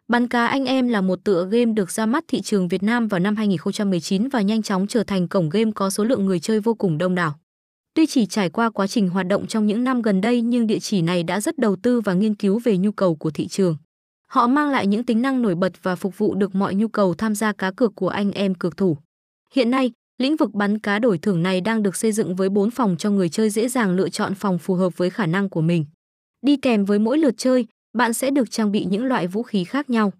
Bắn cá anh em là một tựa game được ra mắt thị trường Việt Nam vào năm 2019 và nhanh chóng trở thành cổng game có số lượng người chơi vô cùng đông đảo. Tuy chỉ trải qua quá trình hoạt động trong những năm gần đây nhưng địa chỉ này đã rất đầu tư và nghiên cứu về nhu cầu của thị trường. Họ mang lại những tính năng nổi bật và phục vụ được mọi nhu cầu tham gia cá cược của anh em cược thủ. Hiện nay, lĩnh vực bắn cá đổi thưởng này đang được xây dựng với 4 phòng cho người chơi dễ dàng lựa chọn phòng phù hợp với khả năng của mình. Đi kèm với mỗi lượt chơi, bạn sẽ được trang bị những loại vũ khí khác nhau.